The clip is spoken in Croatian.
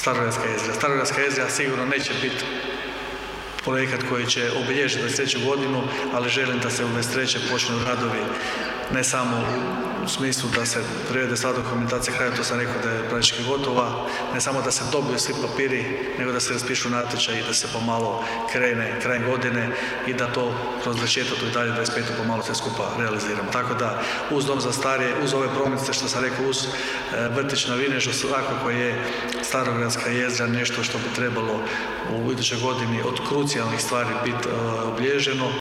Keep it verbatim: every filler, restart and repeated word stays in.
Starogradska jezgra. Starogradska jezgra sigurno neće biti projekat koji će obilježiti dvadeset treću godinu, ali želim da se u dvadeset trećoj počnu radovi ne samo u smislu da se prevede sva dokumentacija kraja, to sam rekao da je praktički gotova, ne samo da se dobiju svi papiri, nego da se raspišu natječaji i da se pomalo krene krajem godine i da to kroz dvadeset četvrtu i dalje dvadeset petu pomalo sve skupa realiziramo. Tako da uz dom za starije, uz ove prometnice što sam rekao, uz vrtić na Vinežu, svakako je Starogradska jezgra nešto što bi trebalo u idućoj godini od krucijalnih stvari biti obilježeno.